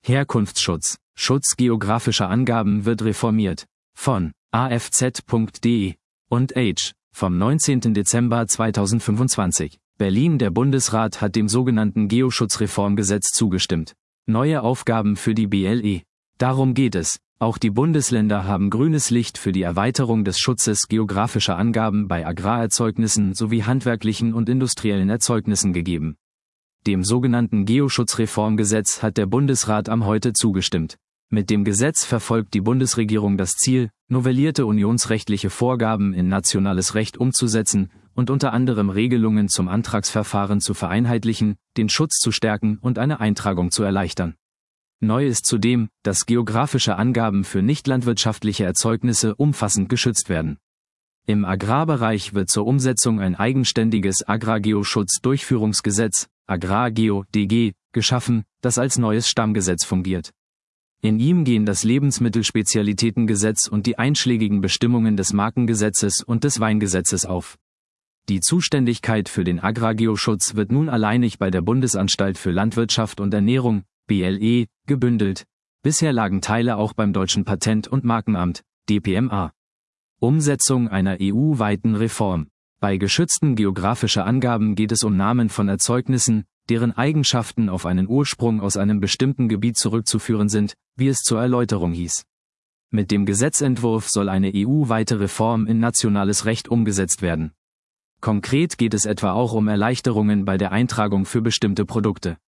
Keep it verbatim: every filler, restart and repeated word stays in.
Herkunftsschutz, Schutz geografischer Angaben wird reformiert. Von A F Z punkt de und Age vom neunzehnten Dezember zweitausendfünfundzwanzig. Berlin. Der Bundesrat hat dem sogenannten Geoschutzreformgesetz zugestimmt. Neue Aufgaben für die B L E. Darum geht es. Auch die Bundesländer haben grünes Licht für die Erweiterung des Schutzes geografischer Angaben bei Agrarerzeugnissen sowie handwerklichen und industriellen Erzeugnissen gegeben. Dem sogenannten Geoschutzreformgesetz hat der Bundesrat am heute zugestimmt. Mit dem Gesetz verfolgt die Bundesregierung das Ziel, novellierte unionsrechtliche Vorgaben in nationales Recht umzusetzen und unter anderem Regelungen zum Antragsverfahren zu vereinheitlichen, den Schutz zu stärken und eine Eintragung zu erleichtern. Neu ist zudem, dass geografische Angaben für nichtlandwirtschaftliche Erzeugnisse umfassend geschützt werden. Im Agrarbereich wird zur Umsetzung ein eigenständiges Agrargeoschutz-Durchführungsgesetz, Agrargeo-D G, geschaffen, das als neues Stammgesetz fungiert. In ihm gehen das Lebensmittelspezialitätengesetz und die einschlägigen Bestimmungen des Markengesetzes und des Weingesetzes auf. Die Zuständigkeit für den Agrargeoschutz wird nun alleinig bei der Bundesanstalt für Landwirtschaft und Ernährung, B L E, gebündelt. Bisher lagen Teile auch beim Deutschen Patent- und Markenamt, D P M A. Umsetzung einer E U-weiten Reform. Bei geschützten geografischen Angaben geht es um Namen von Erzeugnissen, deren Eigenschaften auf einen Ursprung aus einem bestimmten Gebiet zurückzuführen sind, wie es zur Erläuterung hieß. Mit dem Gesetzentwurf soll eine E U-weite Reform in nationales Recht umgesetzt werden. Konkret geht es etwa auch um Erleichterungen bei der Eintragung für bestimmte Produkte.